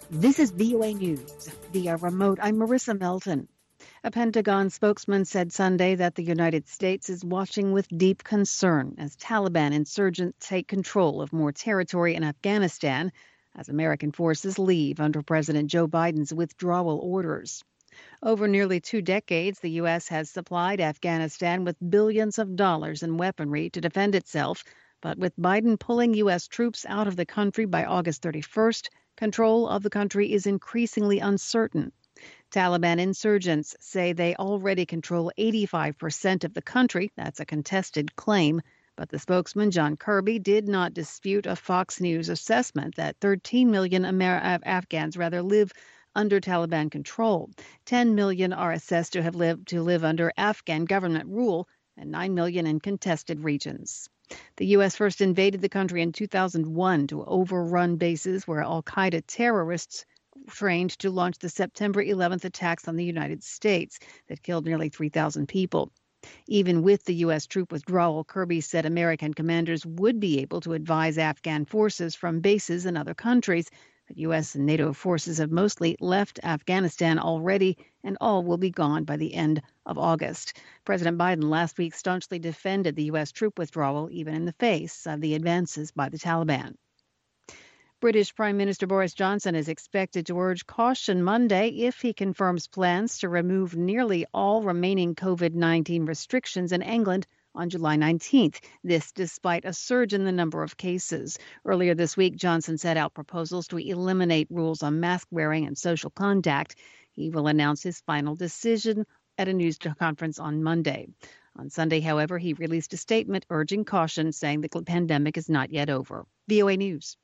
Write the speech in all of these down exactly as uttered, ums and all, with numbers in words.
This is V O A News. Via remote, I'm Marissa Melton. A Pentagon spokesman said Sunday that the United States is watching with deep concern as Taliban insurgents take control of more territory in Afghanistan as American forces leave under President Joe Biden's withdrawal orders. Over nearly two decades, the U S has supplied Afghanistan with billions of dollars in weaponry to defend itself. But with Biden pulling U S troops out of the country by August thirty-first, control of the country is increasingly uncertain. Taliban insurgents say they already control eighty-five percent of the country. That's a contested claim. But the spokesman, John Kirby, did not dispute a Fox News assessment that thirteen million Amer- Afghans rather live under Taliban control. ten million are assessed to have lived to live under Afghan government rule and nine million in contested regions. The U S first invaded the country in two thousand one to overrun bases where al-Qaeda terrorists trained to launch the September eleventh attacks on the United States that killed nearly three thousand people. Even with the U S troop withdrawal, Kirby said American commanders would be able to advise Afghan forces from bases in other countries. But U S and NATO forces have mostly left Afghanistan already, and all will be gone by the end of August. President Biden last week staunchly defended the U S troop withdrawal, even in the face of the advances by the Taliban. British Prime Minister Boris Johnson is expected to urge caution Monday if he confirms plans to remove nearly all remaining COVID nineteen restrictions in England on July nineteenth, this despite a surge in the number of cases. Earlier this week, Johnson set out proposals to eliminate rules on mask wearing and social contact. He will announce his final decision at a news conference on Monday. On Sunday, however, he released a statement urging caution, saying the pandemic is not yet over. V O A News.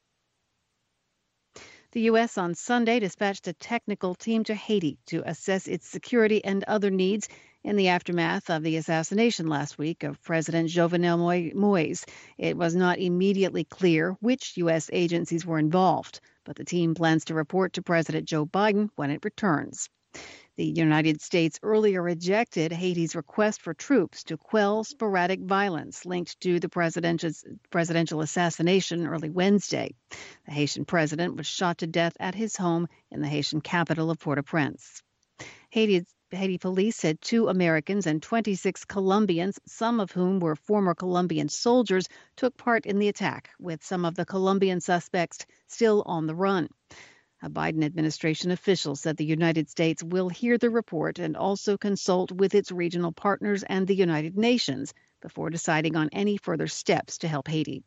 The U S on Sunday dispatched a technical team to Haiti to assess its security and other needs in the aftermath of the assassination last week of President Jovenel Moise. It was not immediately clear which U S agencies were involved, but the team plans to report to President Joe Biden when it returns. The United States earlier rejected Haiti's request for troops to quell sporadic violence linked to the presidential assassination early Wednesday. The Haitian president was shot to death at his home in the Haitian capital of Port-au-Prince. Haiti's Haiti police said two Americans and twenty-six Colombians, some of whom were former Colombian soldiers, took part in the attack, with some of the Colombian suspects still on the run. A Biden administration official said the United States will hear the report and also consult with its regional partners and the United Nations before deciding on any further steps to help Haiti.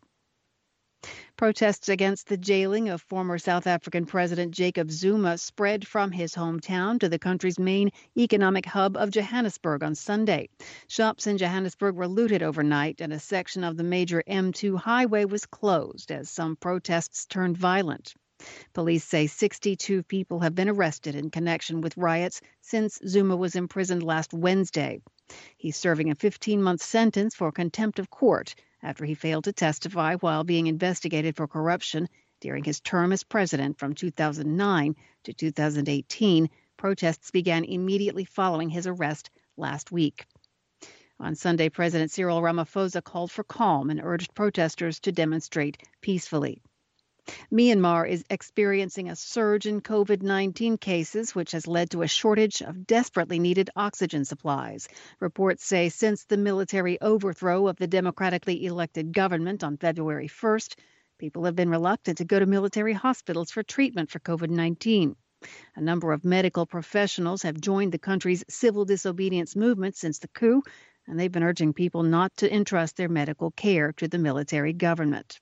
Protests against the jailing of former South African President Jacob Zuma spread from his hometown to the country's main economic hub of Johannesburg on Sunday. Shops in Johannesburg were looted overnight, and a section of the major M two highway was closed as some protests turned violent. Police say sixty-two people have been arrested in connection with riots since Zuma was imprisoned last Wednesday. He's serving a fifteen-month sentence for contempt of court after he failed to testify while being investigated for corruption during his term as president from two thousand nine to two thousand eighteen. Protests began immediately following his arrest last week. On Sunday, President Cyril Ramaphosa called for calm and urged protesters to demonstrate peacefully. Myanmar is experiencing a surge in COVID nineteen cases, which has led to a shortage of desperately needed oxygen supplies. Reports say since the military overthrow of the democratically elected government on February first, people have been reluctant to go to military hospitals for treatment for COVID nineteen. A number of medical professionals have joined the country's civil disobedience movement since the coup, and they've been urging people not to entrust their medical care to the military government.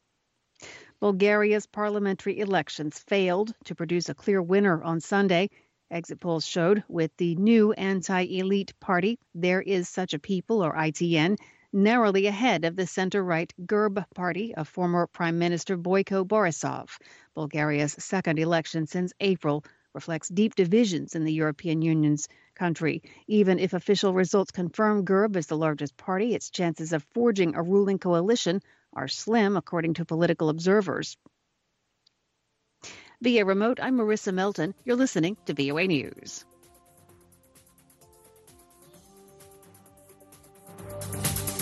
Bulgaria's parliamentary elections failed to produce a clear winner on Sunday. Exit polls showed with the new anti-elite party, There Is Such a People, or I T N, narrowly ahead of the center-right GERB party of former Prime Minister Boyko Borisov. Bulgaria's second election since April reflects deep divisions in the European Union's country. Even if official results confirm GERB as the largest party, its chances of forging a ruling coalition are slim, according to political observers. Via remote, I'm Marissa Melton. You're listening to V O A News.